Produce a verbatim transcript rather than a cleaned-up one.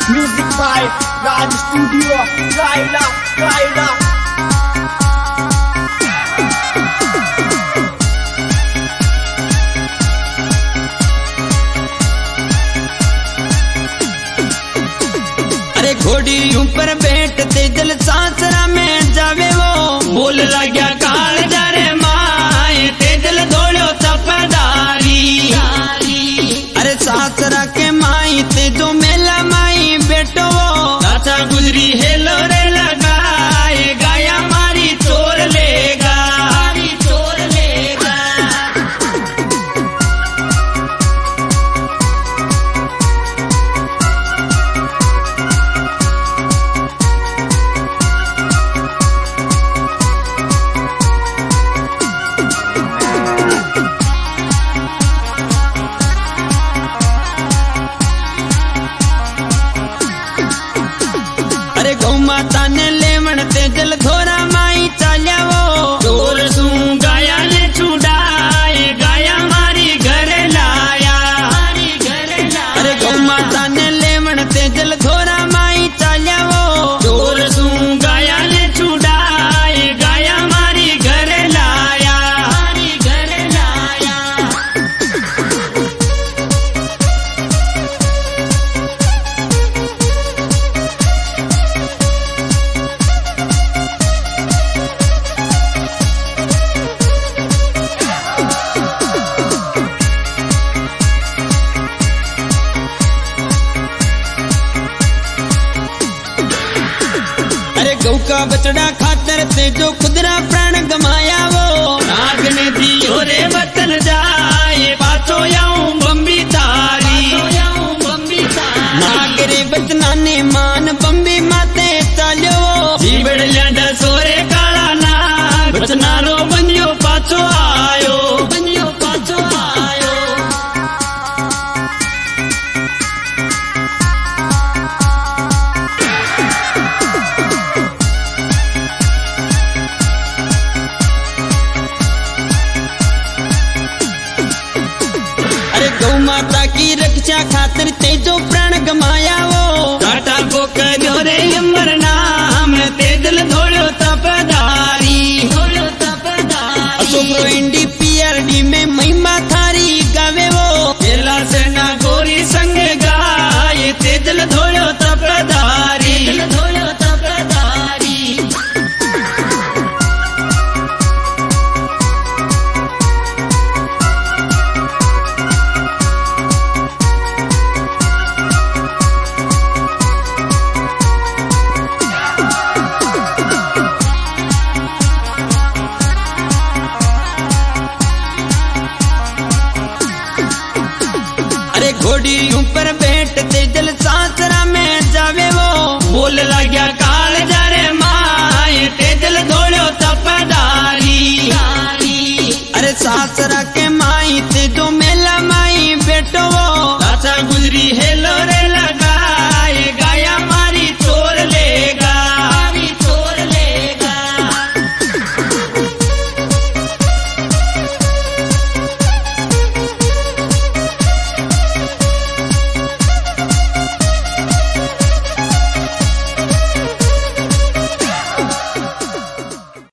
Music by Raj Studio, Laila, Laila. अरे घोड़ी ऊपर बैठते दिल सासरा में जावे वो बोल लग्या काल जरे माए ते दिल दौड़ो चपदारी। अरे सासरा के माई ते जो मेला माई बेटो वो चाचा गुजरी हेलो रे लगाए गाया मारी चोर लेगा मारी चोर लेगा। अरे गौ माता ने लेवण ते दिल थोड़ा माई चाल्या वो चोर सू गाया ने छुड़ाए गाया मारी घर लाया मारी घर लाया। अरे गौ माता ने लेवण ते दिल थोड़ा माई चाल्या वो चोर सू गाया ने छुड़ाए गाया मारी घर लाया मारी घर लाया। अरे गौ का बचड़ा खातर से जो खुदरा प्राण गमाया वो नाग ने दियो रे वतन जाए पाछो याऊं बम्बी तारी नाग रे बचना ने मान बम्बी माते चाल्यो जीवड़ ल्याडा सोरे काला नाग बचना रो बनियो पाछो आयो बनियो पाछो आयो। अरे गौ माता की रक्षा खातिर ते जो प्राण गमाया वो टाटा को करो रे अमर नाम ते दिल धोड़ो तपदारी धोड़ो तपदारी। अशोक इंडी पीआरडी में महिमा थारी गावे वो चेला सेना गोरी संग गाए ते दिल धोड़ो तपदारी दिल धोड़ो तपदारी। अरे घोड़ी ऊपर बैठते दिल सासरा में जावे वो बोल लग्या काल जरे माए ते दिल दौड़ो तपदारी। अरे सासरा के